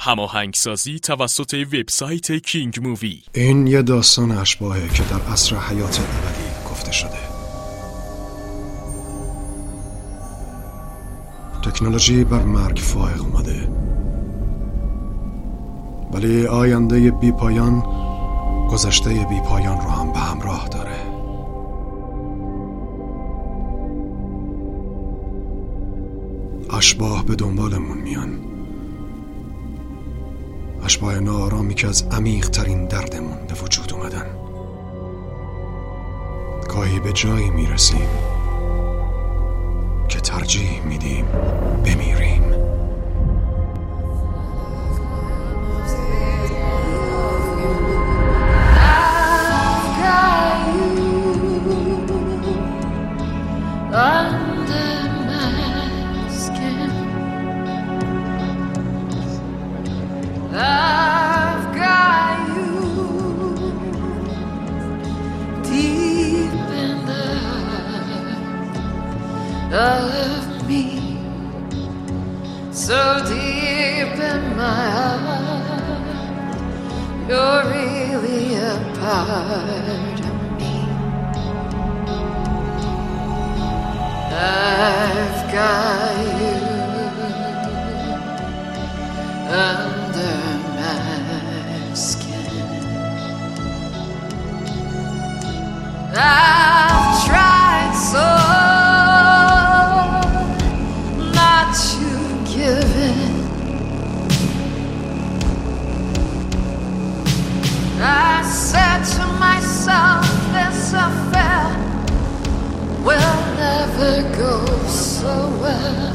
هماهنگسازی توسط وبسایت کینگ مووی. این یه داستان اشباهه که در عصر حیات ابدی گفته شده. تکنولوژی بر مرگ فائق اومده، ولی آینده بی پایان گذشته بی پایان رو هم به همراه داره. اشباح به دنبالمون میان، اشباح ناآرامی که از عمیق ترین دردمون به وجود اومدن. گاهی به جایی میرسیم که ترجیح میدیم بمیریم. Of me, so deep in my heart, you're really a part of me. I've got you under my skin. I've tried so I said to myself, this affair will never go so well.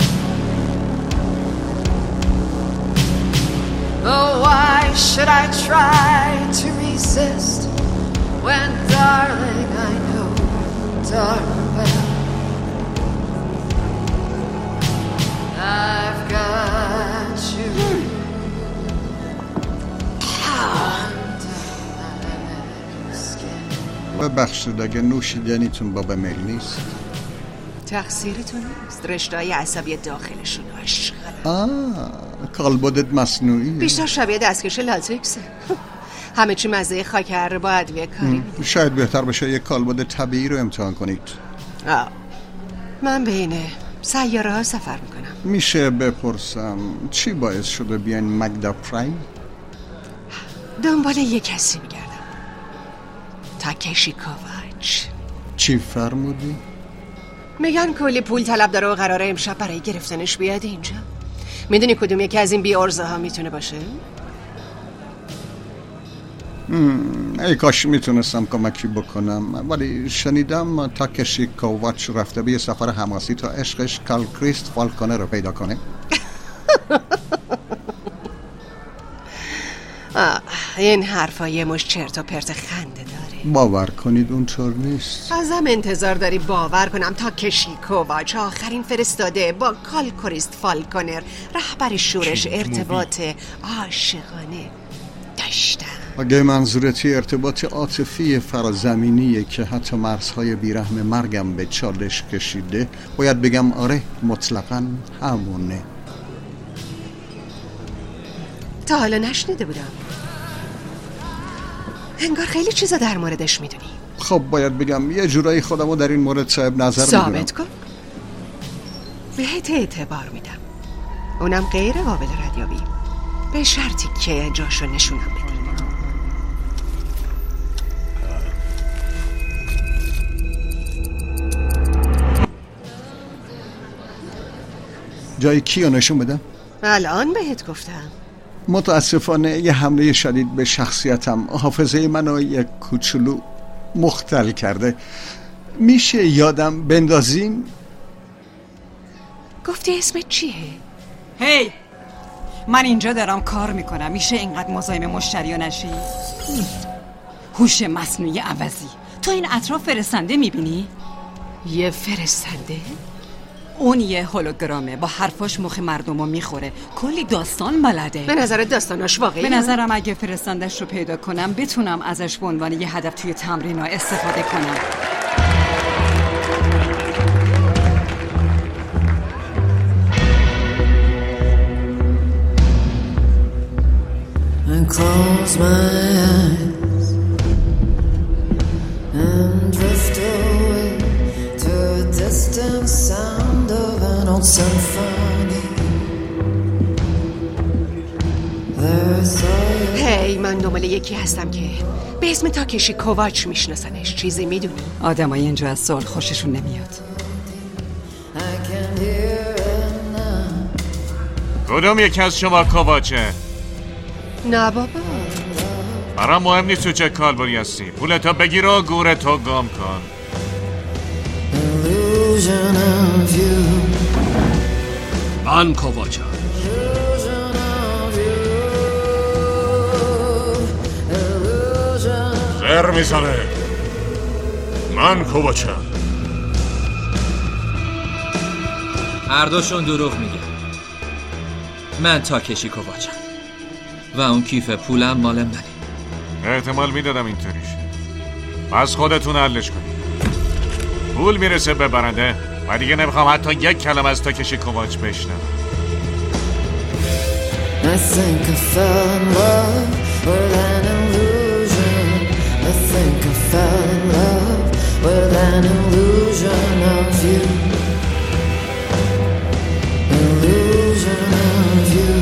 Oh, why should I try to resist when, darling, I know darn well I've got you. ببخشید اگه نوشیدنیتون بابا میل نیست. تقصیرتون نیست، رشته‌های عصبی داخلشون اشغال. کالبدت مصنوعیه. بیشتر شبیه دستکش لاتکسه. همه چی مزه خاکر با ادویه کاری میده. شاید بهتر باشه یک کالبد طبیعی رو امتحان کنید. من بین سیاره ها سفر میکنم. میشه بپرسم چی باعث شده بیاین مگدا پرایم؟ دنبال یه کسی میگردم، تاکشی کوواچ. چی فرمودی؟ میگن کلی پول طلب داره و قراره امشب برای گرفتنش بیاد اینجا. میدونی کدوم یکی از این بی ارزه ها میتونه باشه؟ ای کاش میتونستم کمکی بکنم، ولی شنیدم تاکشی کوواچ رفته به یه سفر حماسی تا عشقش کال کریست فالکونه رو پیدا کنه. این حرفا یه مش چرت و پرت خنده داره. باور کنید اونطور نیست. ازم انتظار داری باور کنم تاکشی کوواچ آخرین فرستاده با کال کریست فالکونر رهبر شورش ارتباط عاشقانه داشتم. اگه منظورتی ارتباط عاطفی فرازمینیه که حتی مرزهای بیرحم مرگم به چالش کشیده، باید بگم آره، مطلقاً همونه. تا حالا نشنیده بودم. انگار خیلی چیزا در موردش میدونی. خب باید بگم یه جورایی خودمو در این مورد صاحب نظر میدونم. ثابت کن. بهت اعتبار میدم، اونم غیر قابل ردیابی، به شرطی که جاشو نشونم بدی. جای کیو نشون بدم؟ الان بهت گفتم. متاسفانه یه حمله شدید به شخصیتم حافظه منو یک کوچولو مختل کرده. میشه یادم بندازین؟ گفتی اسمت چیه؟ هی من اینجا دارم کار میکنم، میشه اینقدر مزاحم مشتری نشی؟ هوش مصنوعی عوضی، تو این اطراف فرستنده میبینی؟ یه فرستنده؟ اون یه هولوگرامه، با حرفاش مخ مردمو میخوره، کلی داستان بلده. به نظر داستاناش واقعیه؟ به نظرم اگه فرستندش رو پیدا کنم بتونم ازش به عنوان یه هدف توی تمرین‌ها استفاده کنم. close my eyes and drift away to a distant sound of an old symphony. هی من دنبال یکی هستم که به اسم تاکشی کوواچ میشناسنش. چیزی میدونی؟ آدمای اینجا از سوال خوششون نمیاد. کدوم یکی از شما کوواچه؟ نه بابا، برام مهم نیست تو چه کالبری هستی. پولتو بگیر و گورتو گم کن. من کوواچم. زر میزنه. من کوواچم. هر دوشون دروغ میگه. من تاکشی کوواچم و اون کیف پولم مال منه. احتمال میدادم اینطوریش. پس خودتون حلش کنید. پول میرسه به برنده و دیگه نمیخوام حتی یک کلمه از تاکشی کوواچ بشنوم. I think I fell in love with an illusion. I think I fell in love with an illusion of you. Illusion of you.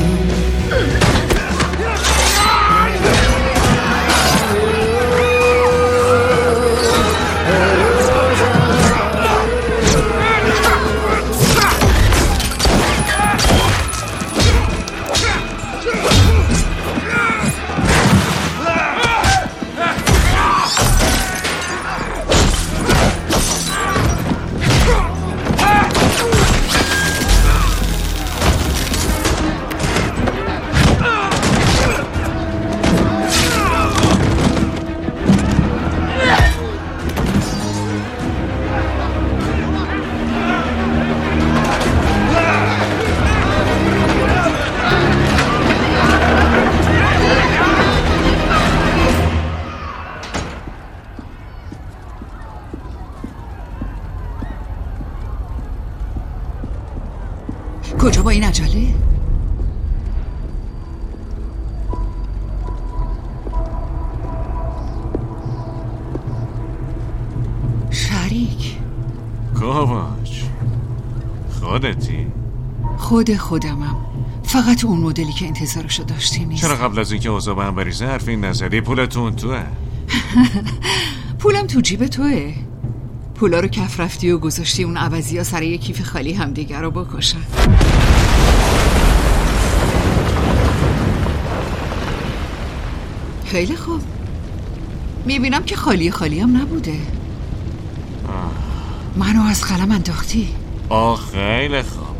کجا با این عجله؟ شریک کوواچ خودتی؟ خودمم. فقط اون مدلی که انتظارشو داشتی نیست. چرا قبل از اینکه اوضاع به هم بریزه حرفی نزدی؟ پولتون توه. پولم تو جیب توه. پولا رو کف رفتی و گذاشتی اون عوضی ها سر یه کیف خالی همدیگر رو بکشن. خیلی خوب. میبینم که خالی هم نبوده. منو از قلم انداختی. خیلی خوب.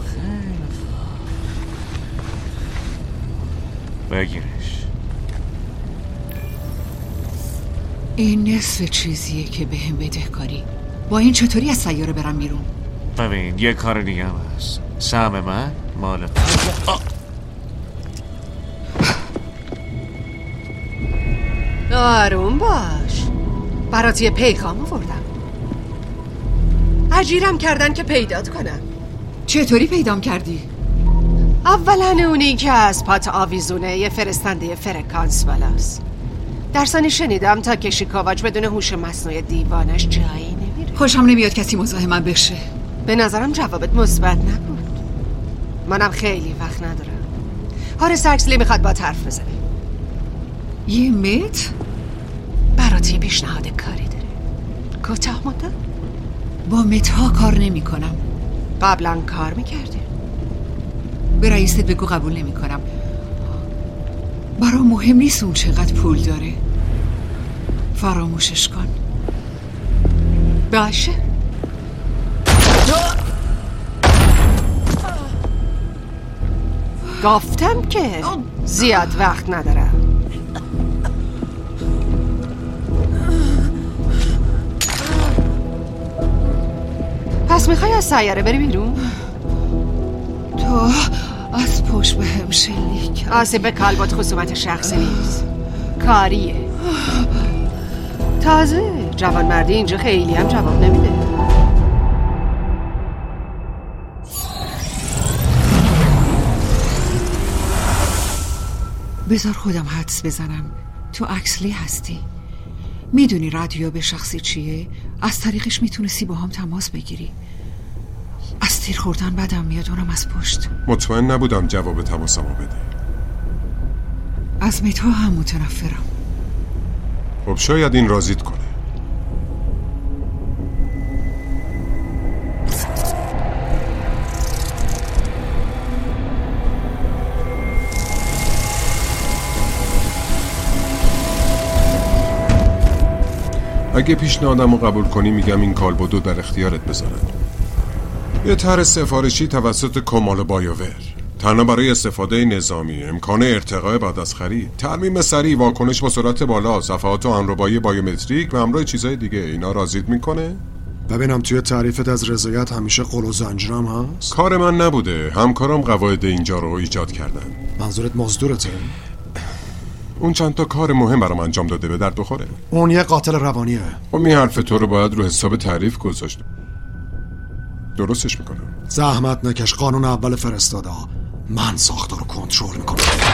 بگیرش. این نصف چیزیه که بهم بدهکاری. با این چطوری از سیاره برم بیرون؟ ببین یه کار دیگه هم هست. سهم من مال آروم باش. برات یه پیغام آوردم. اجیرم کردن که پیدات کنم. چطوری پیدام کردی؟ اولا اونی که از پات آویزونه یه فرستنده فرکانس بالاست. در ثانی شنیدم تاکشی کوواچ بدون هوش مصنوعی دیوانش جایی نمیره. خوشم نمیاد کسی مزاحمم بشه. به نظرم جوابت مثبت نبود. منم خیلی وقت ندارم. هارس اکسلی میخواد با حرف بزنه. یه متر؟ برات یه پیشنهاد کاری داره. کوتاه مدت؟ با مترها کار نمی کنم. قبلا کار میکردی؟ به رئیست بگو قبول نمی کنم. برام مهم نیست اون چقدر پول داره. فراموشش کن. باشه. گفتم که زیاد وقت ندارم. پس میخوای از سیاره بری بیرون؟ تو از پشت به هم شلیک. آسیب به کالبد خصومت شخصی نیست، کاریه. تازه جوان مردی اینجا خیلی هم جواب نمیده. بذار خودم حدس بزنم. تو اکسلی هستی، میدونی رادیو به شخصی چیه؟ از طریقش میتونستی با هم تماس بگیری. از تیر خوردن بدم میاد، اونم از پشت. مطمئن نبودم جواب تماسمو بده. از متا هم متنفرم. خب شاید این راضیت کنه. اگه پیشنهادمو قبول کنی میگم این کالبدو در اختیارت بذارن. یه طرح سفارشی توسط کمال بایوور، تنها برای استفاده نظامی، امکان ارتقاء بعد از خرید، ترمیم سریع، واکنش با سرعت بالا، صفحات و امربایی بایومتریک و همراه چیزای دیگه. اینا راضیت میکنه؟ ببینم توی تعریفت از رضایت همیشه قل و زنجیرم هست؟ کار من نبوده، همکارم قواعد اینجا رو ایجاد کردن. منظورت مزدورته؟ اون چند تا کار مهم برام انجام داده، به درد بخوره. اون یه قاتل روانیه. خب این حرف تو رو باید رو حساب تعریف گذاشت. درستش میکنم. زحمت نکش، قانون اول فرستاده. من ساختار رو کنترل میکنم.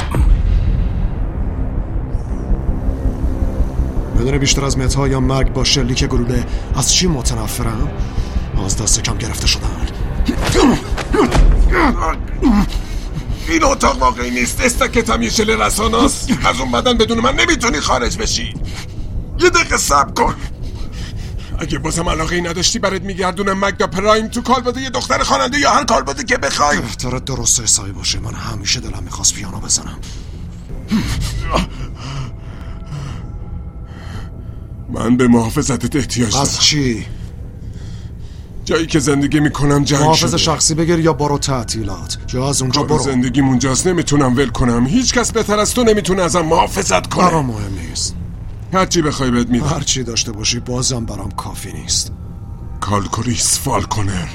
بدون بیشتر از متا یا مرگ با شلیک گلوله از چی متنفرم؟ از دست کم گرفته شدن. این اتاق واقعی نیست. استکت هم یه شل رساناست. از اون بدن بدون من نمیتونی خارج بشی. یه دقیقه صبر کن. اگه بازم علاقه ای نداشتی برات میگردونم مگدا پرایم تو کالبد یه دختر خواننده یا هر کالبدی که بخوای. بهتره درست حسابی باشه. من همیشه دلم میخواست پیانو بزنم. من به محافظتت احتیاج دارم. از چی؟ جایی که زندگی میکنم جنگ محافظ شده. شخصی بگیر یا برو تعطیلات. جا از اونجا برو. زندگی اونجاست، نمیتونم ول کنم. هیچ کس بهتر از تو نمیتونه ازم محافظت کنه. برام مهم نیست. هرچی بخوای بهت میدم. هرچی داشته باشی بازم برام کافی نیست. کالکوریس فالکونر.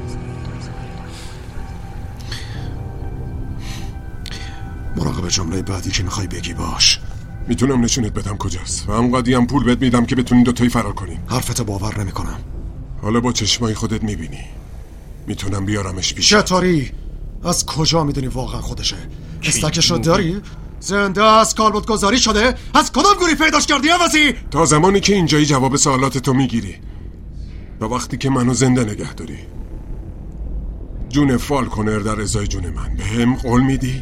مراقب جمله بعدی که میخوای بگی باش. میتونم نشونت بدم کجاست و همقدی هم پول بهت میدم که بتونین دوتایی فرار کنین. حرفت باور نمیکنم. حالا با چشمای خودت میبینی. میتونم بیارمش پیش. چطوری؟ از کجا میدونی واقعا خودشه؟ استکشو داری؟ زنده از کالبد گذاری شده؟ از کدام گوری پیداش کردی عوضی؟ تا زمانی که اینجایی جواب سوالات تو میگیری و وقتی که منو زنده نگه داری. جون فالکونر در ازای جون من. بهم قول میدی؟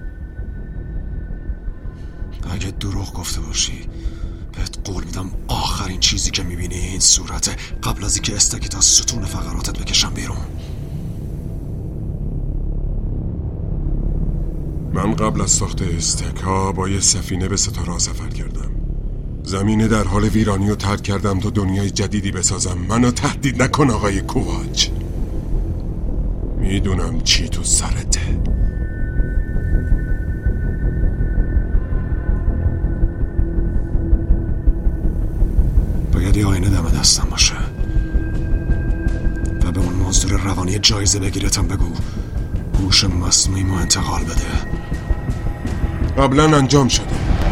اگه دروغ گفته باشی بهت قول میدم آخرین چیزی که میبینی این صورته، قبل از اینکه استکت از ستون فقراتت بکشم بیرون. من قبل از ساخت استک ها با یه سفینه به ستاره سفر کردم. زمین در حال ویرانی رو ترک کردم تا دنیای جدیدی بسازم. منو تهدید نکن آقای کوواچ. میدونم چی تو سرته. باید یه آینه دم دستم باشه و به اون مزدور روانی جایزه بگیرتم بگو هوش مصنوعیمو انتقال بده. قبلا انجام شده.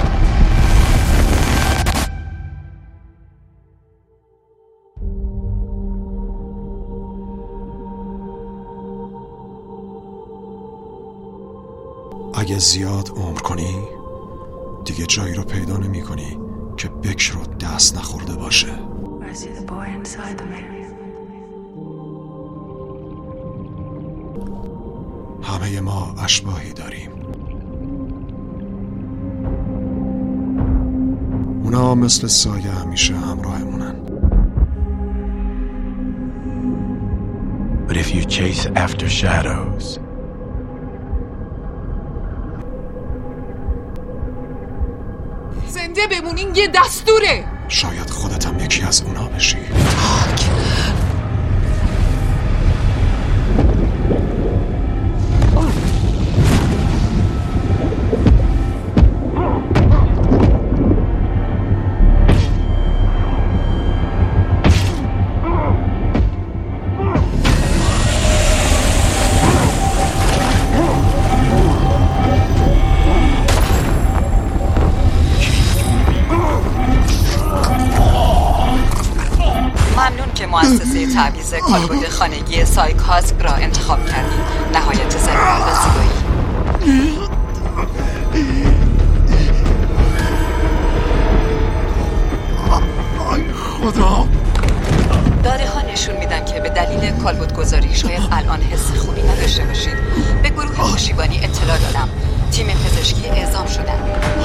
اگه زیاد عمر کنی دیگه جایی رو پیدا نمی کنی که بکر رو دست نخورده باشه. همه ما اشباحی داریم. اونا مثل سایه همیشه همراهمونن. But if you chase after shadows, زنده بمونین یه دستوره. شاید خودت هم یکی از اونا بشی. مؤسسه تعویض کالبد خانگی سایکاسک را انتخاب کردیم. نهایت زرقی و زیبایی. خدا. داده ها نشون میدن که به دلیل کالبدگذاری شاید الان حس خوبی نداشته باشید. به گروه پشتیبانی اطلاع دادم. تیم پزشکی اعزام شدن.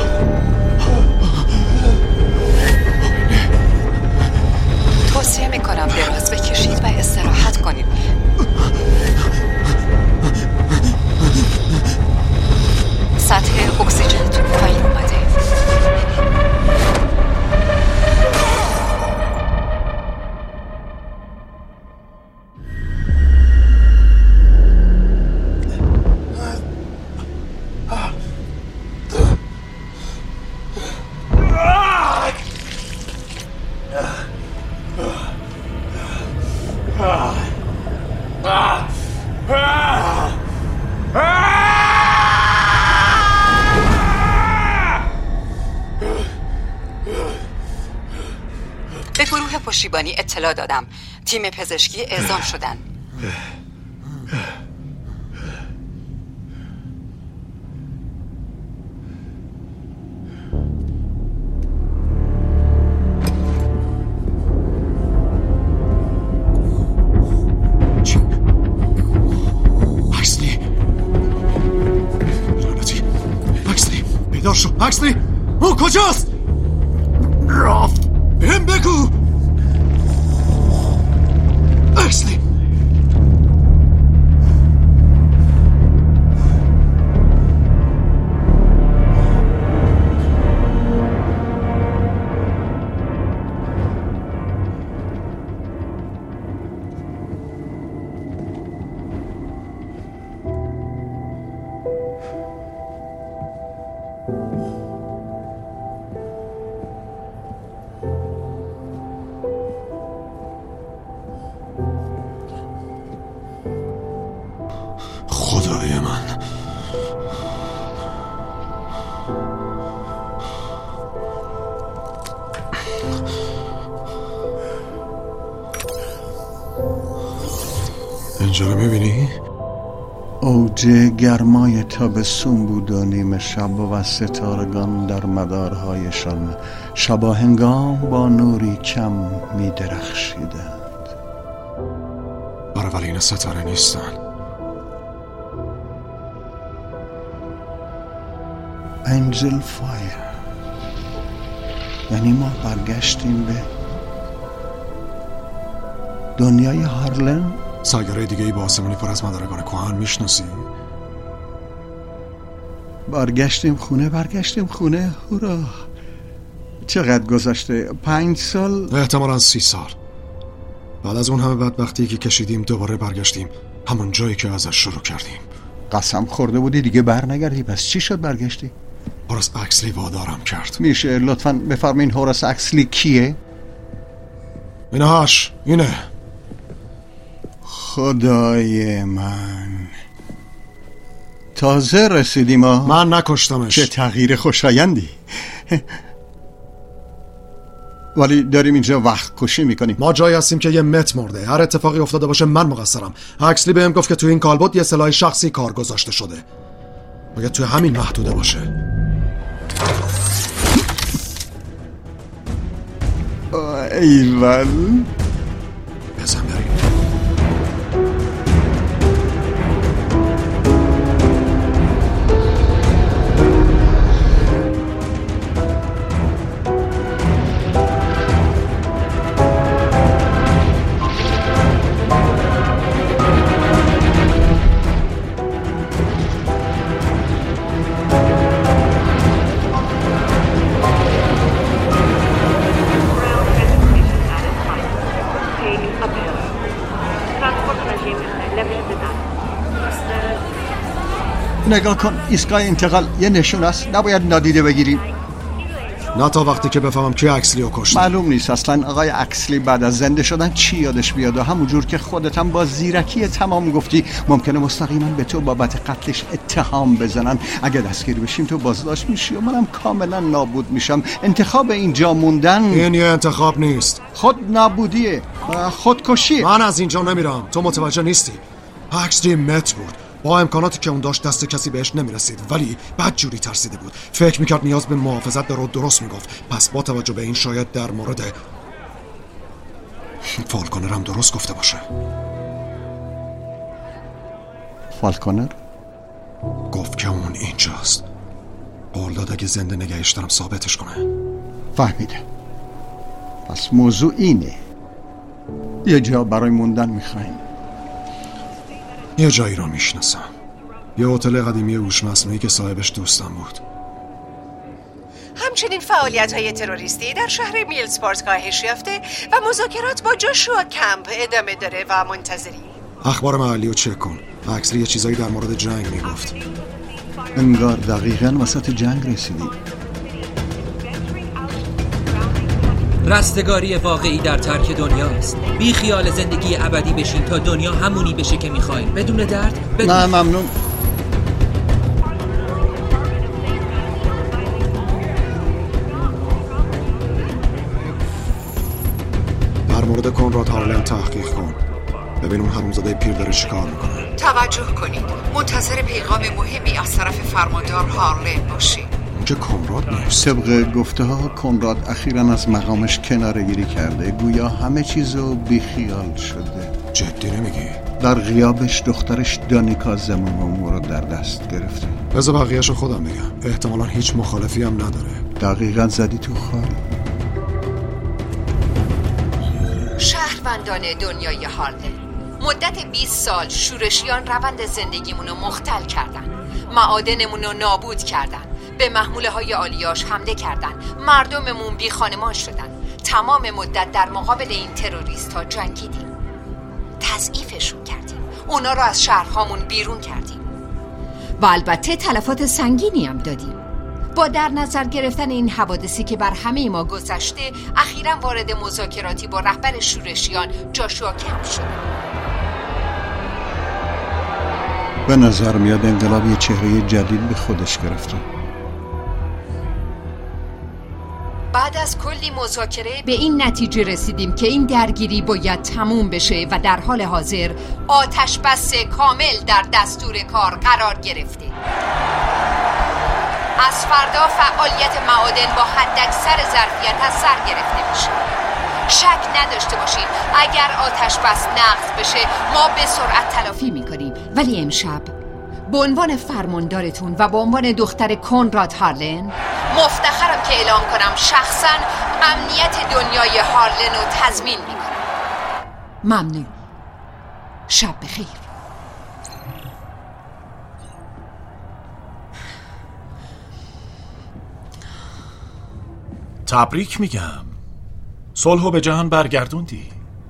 توصیه میکنم دراز بکشید و استراحت کنید. سطح اکسیژنتون پایین اومده. به گروه پشتیبانی اطلاع دادم. تیم پزشکی اعزام شدن. اکسلی او کجاست؟ رافت بهم بگو. اکسلی خدای من. اینجا رو میبینی؟ اوج گرمای تابستون بود و نیمه شب و ستارگان در مدارهایشان شباهنگام با نوری کم میدرخشیدند. ولی این ستاره نیستن. انجل فایر. یعنی ما برگشتیم به دنیای هارلم. سیاره دیگه ای با آسمونی پر از مدارگان کهن میشناسی؟ برگشتیم خونه. هورا. چقدر گذشته؟ 5 سال؟ احتمالاً 30 سال. بعد از اون همه بدبختی که کشیدیم دوباره برگشتیم همون جایی که ازش شروع کردیم. قسم خورده بودی دیگه بر نگردی. پس چی شد برگشتی؟ هوراس اکسلی وادارم کرد. میشه لطفاً بفرمین هوراس اکسلی کیه؟ اینه. خدای من، تازه رسیدیم. من نکشتمش. چه تغییر خوشایندی. ولی داریم اینجا وقت کشی میکنیم. ما جایی هستیم که یه مت مرده. هر اتفاقی افتاده باشه من مقصرم. اکسلی بهم گفت که توی این کالبد یه سلاح شخصی کار گذاشته شده. باید توی همین محدوده باشه. ایول. بزن بریم. نگاه کن، ایستگاه انتقال یه نشون است. نباید نادیده بگیریم. نه تا وقتی که بفهمم کی اکسلی رو کشته. معلوم نیست اصلا آقای اکسلی بعد از زنده شدن چی یادش بیاد و همونجور که خودت هم با زیرکی تمام گفتی ممکنه مستقیما به تو بابت قتلش اتهام بزنن. اگه دستگیر بشیم تو بازداشت میشی و منم کاملا نابود میشم. انتخاب اینجا موندن این یه انتخاب نیست، خود نابودیه، خودکشیه. من از اینجا نمیرم. تو متوجه نیستی. اکسلی مت بود. با امکاناتی که اون داشت دست کسی بهش نمیرسید، ولی بدجوری ترسیده بود. فکر میکرد نیاز به محافظت داره و درست میگفت. پس با توجه به این شاید در مورد فالکونر هم درست گفته باشه. فالکونر؟ گفت که اون اینجاست. قول داد اگه زنده نگهش دارم ثابتش کنه. فهمیده. پس موضوع اینه، یه جا برای موندن میخوایم. یه جایی رو میشناسم، یه هتل قدیمی هوش مصنوعی که صاحبش دوستم بود. همچنین فعالیت‌های تروریستی در شهر میلزپورت کاهش یافته و مذاکرات با جاشوا کمپ ادامه داره و منتظری. اخبار محلی رو چک کن. اکسلی یه چیزایی در مورد جنگ میگفت. انگار دقیقاً وسط جنگ رسیدیم. رستگاری واقعی در ترک دنیاست. بی خیال زندگی ابدی بشین تا دنیا همونی بشه که میخواین، بدون درد، بدون... نه ممنون. در مورد کنراد هارلن تحقیق کن، ببین اون حرومزاده پیر داره چیکار میکنه. توجه کنید، منتظر پیغام مهمی از طرف فرماندار هارلن باشید. اون که کنراد نیست. طبق گفته ها کنراد اخیراً از مقامش کناره‌گیری کرده، گویا همه چیزو بیخیال شده. جدی نمیگی؟ در غیابش دخترش دانیکا زمام امور رو در دست گرفته. بذار بقیه‌شو خودم بگم، احتمالاً هیچ مخالفی هم نداره. دقیقاً زدی تو خال. شهروندان دنیای هارلن، مدت 20 سال شورشیان روند زندگیمونو مختل کردن، معادنمونو نابود کردن، به محموله های عالیاش حمله کردن، مردممون بی خانمان شدن. تمام مدت در مقابل این تروریست ها جنگیدیم، تضعیفشون کردیم، اونا رو از شهرهامون بیرون کردیم و البته تلفات سنگینی هم دادیم. با در نظر گرفتن این حوادثی که بر همه ما گذشته، اخیراً وارد مذاکراتی با رهبر شورشیان جاشوا کمپ شدیم. به نظر میاد انقلاب یه چهره جدید به خودش گرفته. بعد از کلی مذاکره به این نتیجه رسیدیم که این درگیری باید تموم بشه و در حال حاضر آتش بس کامل در دستور کار قرار گرفته. از فردا فعالیت معادن با حداکثر ظرفیت از سر گرفته میشه. شک نداشته باشید اگر آتش بس نقض بشه ما به سرعت تلافی میکنیم. ولی امشب به عنوان فرماندارتون و به عنوان دختر کنراد هارلن مفتخرم که اعلام کنم شخصا امنیت دنیای هارلن رو تضمین میکنم. ممنون. شب بخیر. تبریک میگم، صلحو به جهان برگردوندی.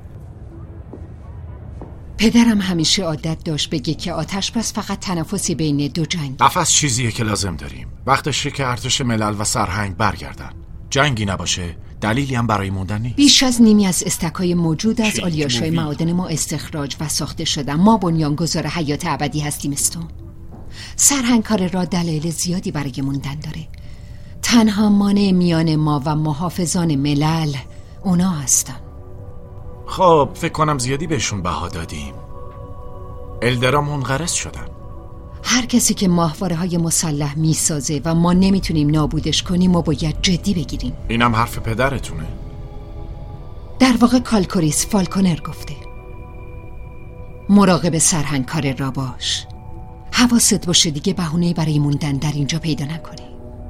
پدرم همیشه عادت داشت بگه که آتش بس فقط تنفسی بین دو جنگ. نفس چیزیه که لازم داریم. وقتشه که ارتش ملل و سرهنگ برگردن. جنگی نباشه دلیلی هم برای موندن نیست. بیش از نیمی از استکای موجود از آلیاش‌های معادن ما استخراج و ساخته شدن. ما بنیانگذار حیات ابدی هستیم استون. سرهنگ کار را دلایل زیادی برای موندن داره. تنها مانع میان ما و محافظان ملل اونا هستن. خب فکر کنم زیادی بهشون بها دادیم. الدرا منقرض شدن. هر کسی که ماهواره های مسلح میسازه و ما نمیتونیم نابودش کنیم ما باید جدی بگیریم. اینم حرف پدرتونه؟ در واقع کالکوریس فالکونر گفته. مراقب سرهنگ کار را باش. حواست باشه دیگه بهونه برای موندن در اینجا پیدا نکنی.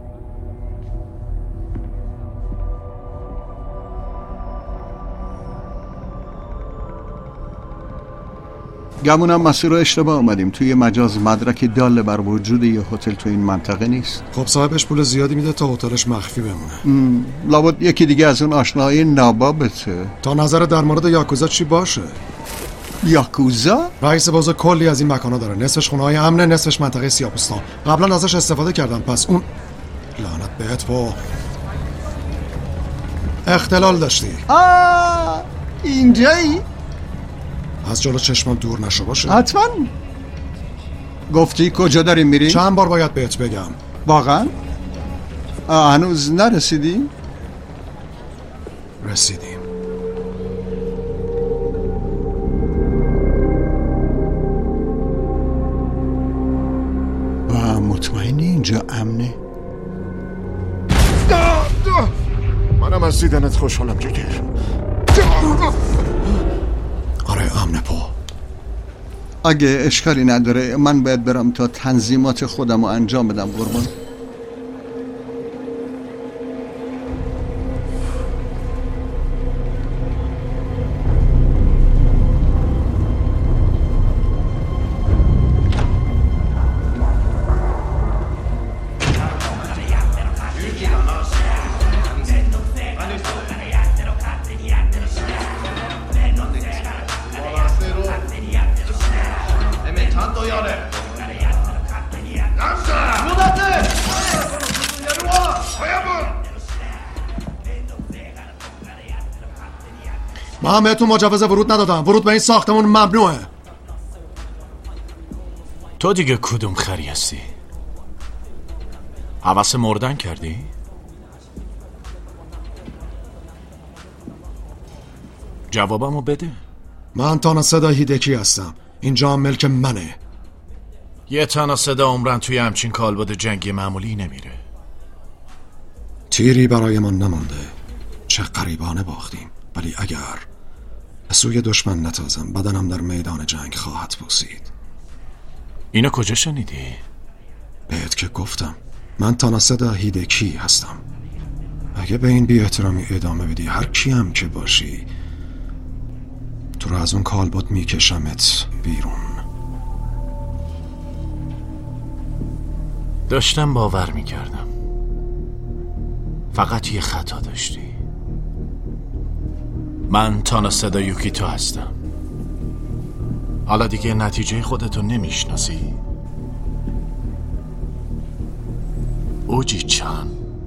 گمونم مسیر رو اشتباه آمدیم. توی مجاز مدرک دال بر وجود یه هتل تو این منطقه نیست. خب صاحبش پول زیادی میده تا هتلش مخفی بمونه. لابد یکی دیگه از اون آشناهای نابابته. تا نظر در مورد یاکوزا چی باشه؟ یاکوزا؟ رئیس بازار کلی از این مکانا داره. نصفش خونه‌های امنه، نصفش منطقه سیاه‌پوستان. قبلا ازش استفاده کردن. پس اون لعنت بهت با اختلال داشتی. اینجایی؟ از جلو چشمم دور نشو باشه. حتما. گفتی کجا داریم میری؟ چند بار باید بهت بگم. واقعا؟ هنوز نرسیدیم؟ رسیدیم. و مطمئنی اینجا امنه؟ منم از دیدنت خوشحالم جگر. آره امن پو. اگه اشکالی نداره من باید برم تا تنظیمات خودم رو انجام بدم قربان. من بهتون مجوز ورود ندادم. ورود به این ساختمون ممنوعه. تو دیگه کدوم خری هستی؟ حوس مردن کردی؟ جوابمو بده. من تاناسدا هیدکی هستم. اینجا ملک منه. یه تاناسدا عمرن توی همچین کالبد جنگی معمولی نمیره. تیری برای من نمانده. چه غریبانه باختیم. ولی اگر به سوی دشمن نتازم بدنم در میدان جنگ خواهد پوسید. اینو کجا شنیدی؟ بهت که گفتم من تاناسدا هیدکی هستم. اگه به این بی احترامی ادامه بدی هر کیم که باشی تو رو از اون کالبد میکشمت بیرون. داشتم باور میکردم. فقط یه خطا داشتی. من تاناسدا یوکیتو هستم. حالا دیگه نتیجه خودتو نمیشناسی؟ اوجی چان.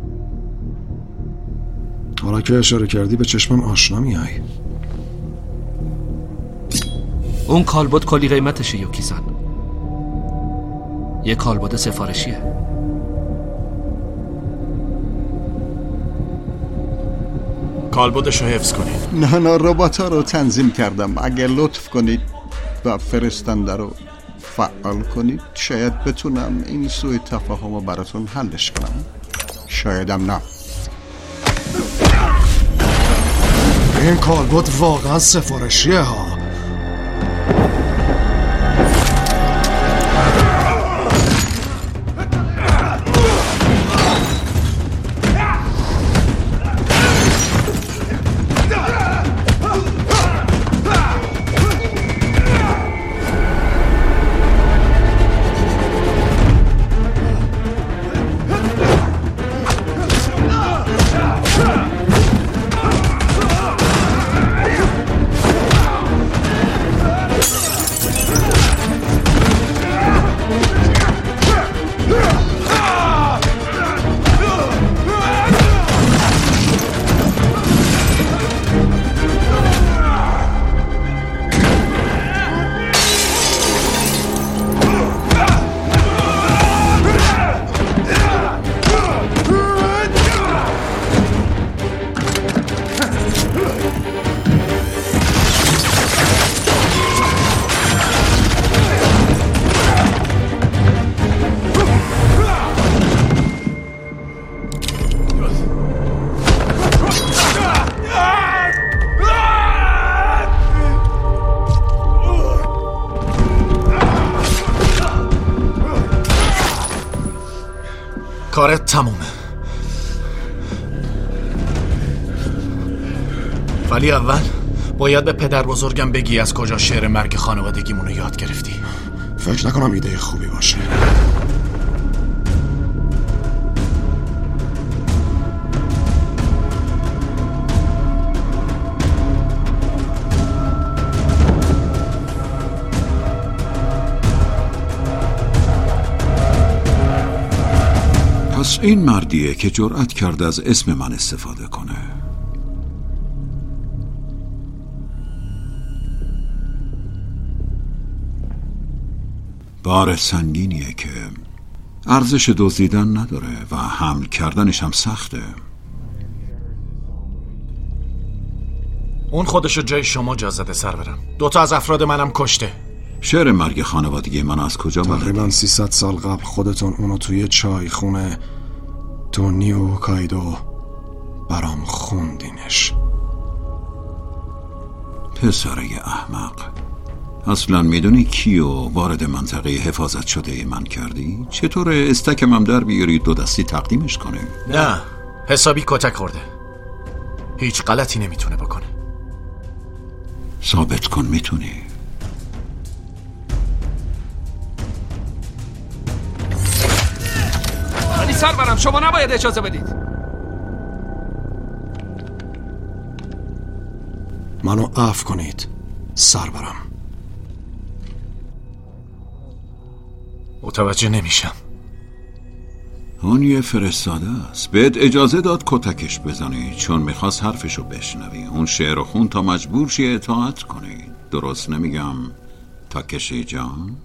حالا که اشاره کردی به چشمم آشنا میای. اون کالبد کلی قیمتشه یوکی-سان. یه کالبد سفارشیه. کالبدشو حفظ کنید. نه رباتا رو تنظیم کردم. اگه لطف کنید و فرستنده رو فعال کنید شاید بتونم این سوء تفاهم رو براتون حلش کنم. شایدم نه. این کالبد واقعا سفارشیه ها. کارت تمومه. ولی اول باید به پدر بزرگم بگی از کجا شعر مرگ خانوادگیمونو یاد گرفتی. فکر نکنم ایده خوبی باشه. پس این مردیه که جرأت کرده از اسم من استفاده کنه. بار سنگینیه که ارزش دزدیدن نداره و حمل کردنش هم سخته. اون خودشو جای شما جا زده سر برم. 2 از افراد منم کشته. شعر مرگ خانوادگی من از کجا بلدی؟ تقریبا 300 سال قبل خودتون اونو توی چای خونه تو نیو کایدو برام خوندینش. پسره احمق، اصلا میدونی کیو وارد منطقه حفاظت شده من کردی؟ چطور استکم هم در بیاری 2 دستی تقدیمش کنی؟ نه، حسابی کتک خورده. هیچ غلطی نمیتونه بکنه. ثابت کن میتونی. ولی سرورم شما نباید اجازه بدید. منو عفو کنید سرورم. متوجه نمیشم. اون یه فرستاده است. بهت اجازه داد کتکش بزنی چون میخواست حرفشو بشنوی. اون شعر و خون تا مجبور شی اطاعت کنی. درست نمیگم تاکشی جان؟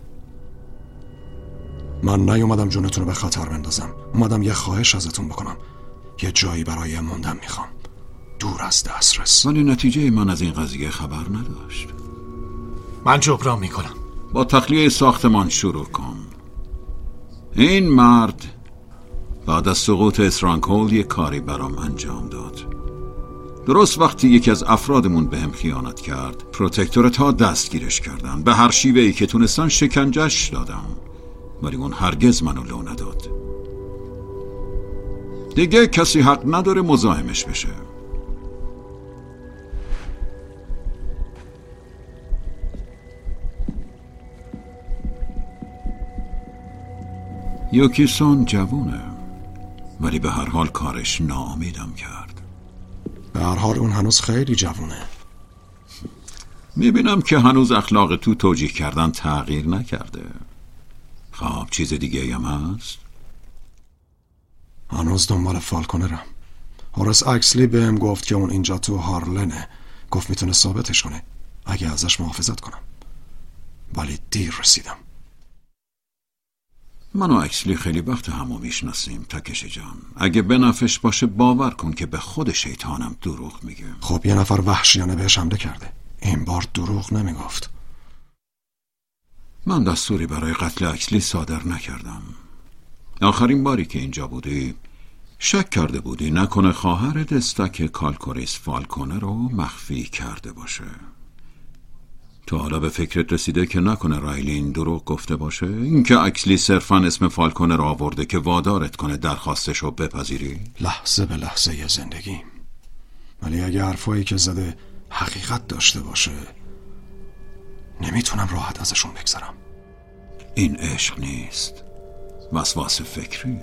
من نیومدم جونتون رو به خطر بندازم. اومدم یه خواهش ازتون بکنم. یه جایی برای موندن میخوام، دور از دسترس. ولی نتیجه من از این قضیه خبر نداشت. من جبران میکنم. با تخلیه ساختمان شروع کن. این مرد بعد از سقوط استرانگهولد یک کاری برام انجام داد. درست وقتی یکی از افرادمون بهم خیانت کرد، پروتکتورها دستگیرش کردن. به هر شیوهی که تونستن شکنجهش دادم، ولی اون هرگز منو لو نداد. دیگه کسی حق نداره مزاحمش بشه. یوکیسون جوونه، ولی به هر حال کارش ناامیدم کرد. به هر حال اون هنوز خیلی جوونه. میبینم که هنوز اخلاق تو توجیه کردن تغییر نکرده. خب چیز دیگه هم هست؟ هنوز دنبال فالکونرم. هوراس اکسلی بهم گفت که اون اینجا تو هارلنه. گفت میتونه ثابتش کنه اگه ازش محافظت کنم، ولی دیر رسیدم. من و اکسلی خیلی وقت همو میشناسیم تاکشی جان. اگه به نفعش باشه باور کن که به خود شیطانم دروغ میگه. خب یه نفر وحشیانه بهش حمله کرده. این بار دروغ نمیگفت. من دستوری برای قتل اکسلی صادر نکردم. آخرین باری که اینجا بودی شک کرده بودی نکنه خواهرت استک کالکوریس فالکونر رو مخفی کرده باشه. تو حالا به فکرت رسیده که نکنه رایلین دروغ گفته باشه؟ اینکه اکسلی صرفاً اسم فالکونر آورده که وادارت کنه درخواستش رو بپذیری؟ لحظه به لحظه ی زندگیم. ولی اگه حرفایی که زده حقیقت داشته باشه نمیتونم راحت ازشون بگذرم. این عشق نیست، وسواس فکریه.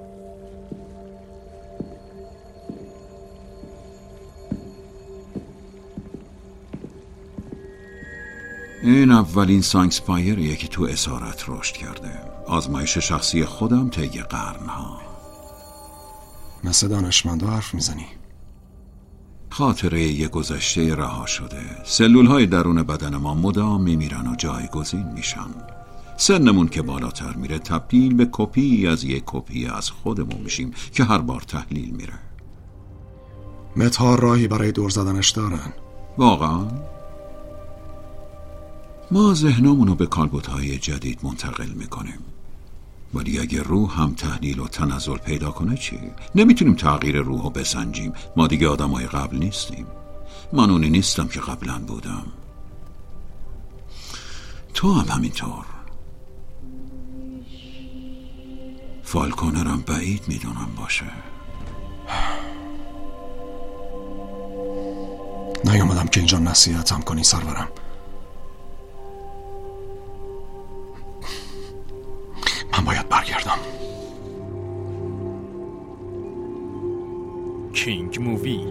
این اولین سانکسپایریه که تو اسارت رشد کرده. آزمایش شخصی خودم طی قرنها. مثل دانشمندا حرف میزنی. خاطره یه گذشته رها شده. سلولهای درون بدن ما مدام میمیرن و جایگزین میشن. سنمون که بالاتر میره تبدیل به کپی از یک کپی از خودمون میشیم که هر بار تحلیل میره. مت‌ها راهی برای دور زدنش دارن. واقعا؟ ما ذهنمونو به کالبدهای جدید منتقل میکنیم، ولی اگه روح هم تحلیل و تنزل پیدا کنه چی؟ نمیتونیم تغییر روحو بسنجیم. ما دیگه آدمای قبل نیستیم. من اونی نیستم که قبلا بودم. تو هم همینطور. فالکونرم بعید میدونم باشه. نیومدم که اینجا نصیحتم کنی سرورم. من باید برگردم. کینگ مووی.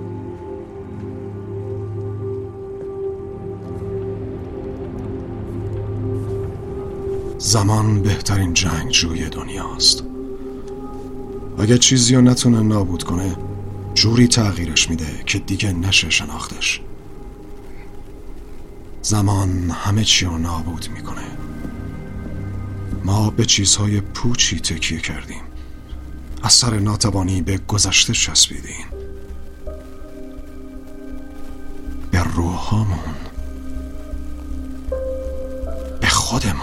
زمان بهترین جنگجوی دنیاست. اگه چیزی رو نتونه نابود کنه جوری تغییرش میده که دیگه نشه شناختش. زمان همه چی رو نابود میکنه. ما به چیزهای پوچی تکیه کردیم. از سر ناتوانی به گذشته چسبیدیم. به روحامون، به خودمون.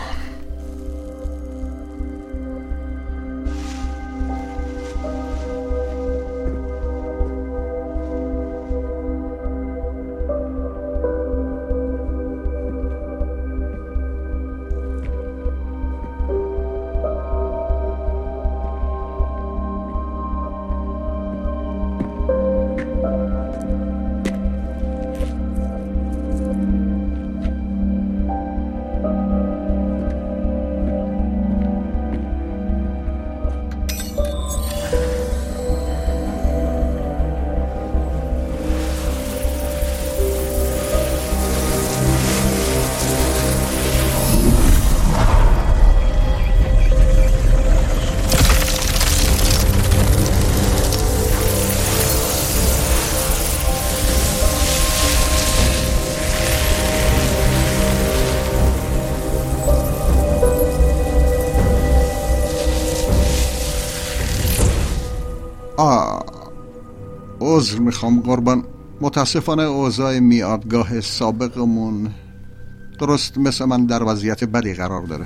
عذر میخوام قربان. متاسفانه اوضاع میادگاه سابقمون درست مثل من در وضعیت بدی قرار داره.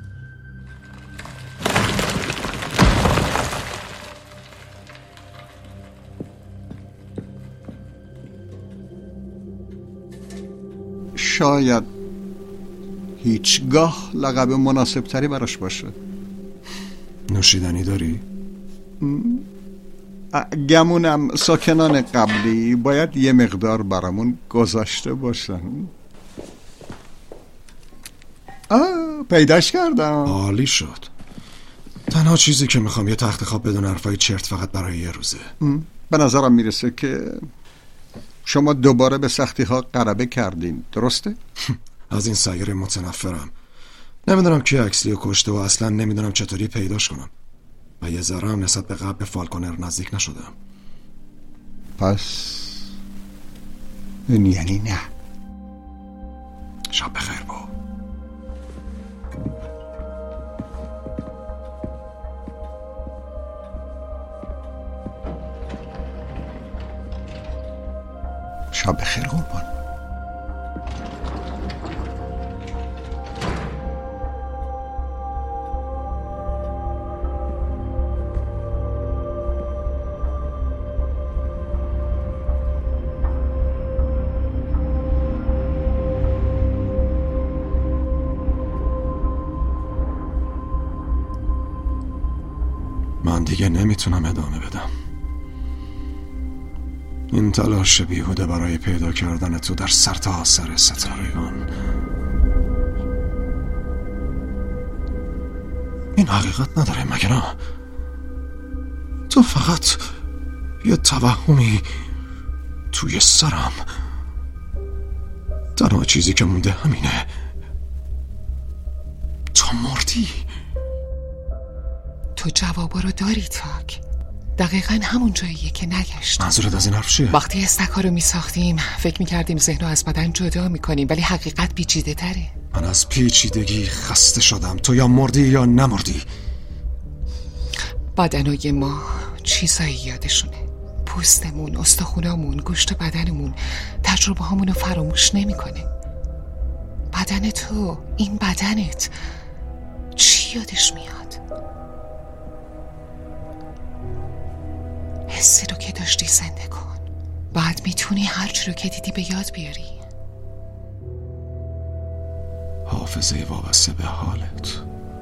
شاید هیچگاه لقب مناسب تری براش باشه. نوشیدنی داری؟ گمونم ساکنان قبلی باید یه مقدار برامون گذاشته باشن. پیداش کردم. عالی شد. تنها چیزی که میخوام یه تخت خواب بدون حرفای چرت فقط برای یه روزه. به نظرم میرسه که شما دوباره به سختی ها غلبه کردین، درسته؟ از این سایر متنفرم. نمیدونم کی اکسلی رو کشته و اصلا نمیدونم چطوری پیداش کنم و یه ذره هم نسبت به قبل فالکونر نزدیک نشدم. پس این یعنی نه. شب بخیر با. شب بخیر قربان. من دیگه نمیتونم ادامه بدم. این تلاش بیهوده برای پیدا کردن تو در سرتاسر ستارگان، این حقیقت نداره مگه نه؟ تو فقط یه توهمی توی سرم. تنها چیزی که مونده همینه. تو مردی. تو جوابا رو داری تاک. دقیقاً همون جاییه که نگشت. منظورت از این حرف چیه؟ وقتی استکا رو میساختیم فکر میکردیم ذهن رو از بدن جدا میکنیم، ولی حقیقت پیچیده تره. من از پیچیدگی خسته شدم. تو یا مردی یا نمردی. بدنای ما چیزایی یادشونه. پوستمون، استخونامون، گوشت بدنمون تجربه هامون رو فراموش نمیکنه. بدن تو، این بدنت چی یادش میاد؟ حسی رو که داشتی زنده کن. بعد میتونی هر چی رو که دیدی به یاد بیاری. حافظه وابسته به حالت.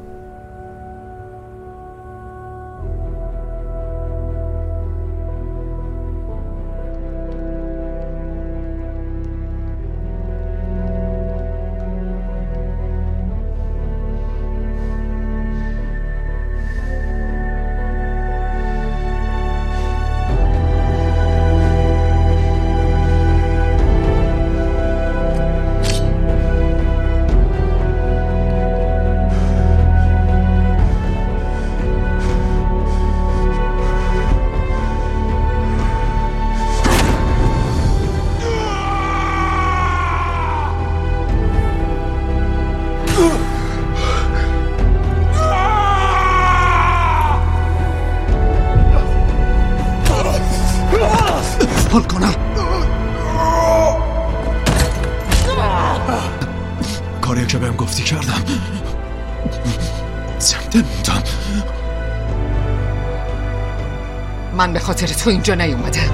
فالکونر، کاری که بهم گفتی کردم. زنده موندم. من به خاطر تو اینجا نیومدم.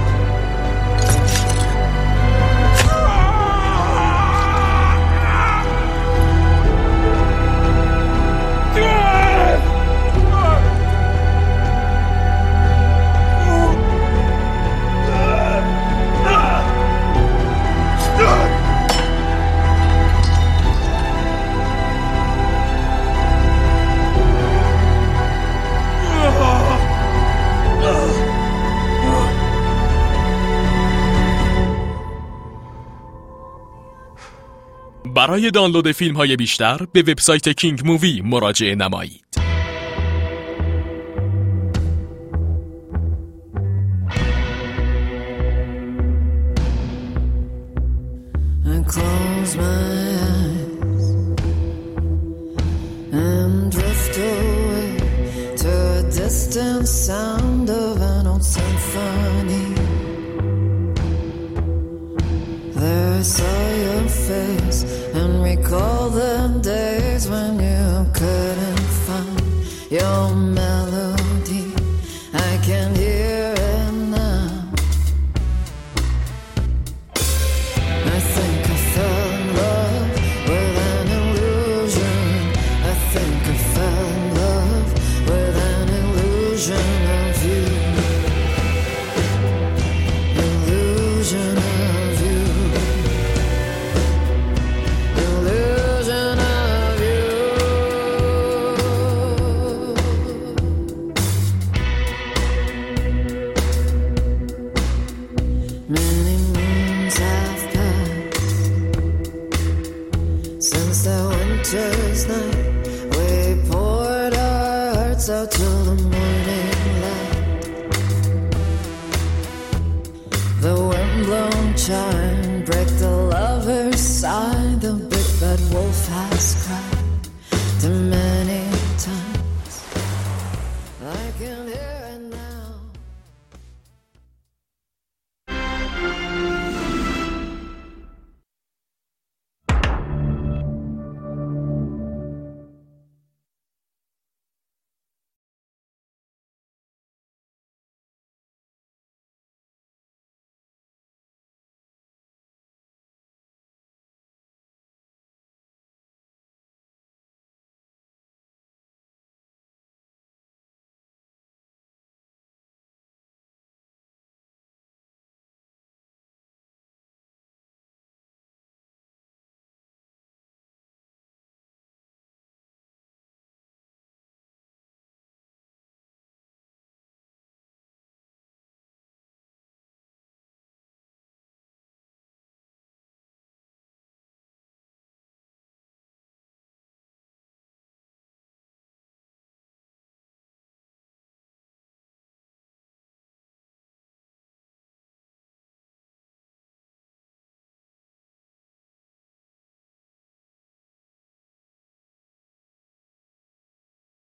برای دانلود فیلم های بیشتر به وبسایت کینگ مووی مراجعه نمایید. Sound of an old symphony. I saw your face and recall the days when you couldn't find your melody. I can hear it now. I think I fell in love with an illusion. I think I fell in love with an illusion of you. Illusion of you. Illusion of you. Many moons have passed since that winter's night. We poured our hearts out till the morning light. The wind-blown chime break the lover's sigh. The big bad wolf has cried.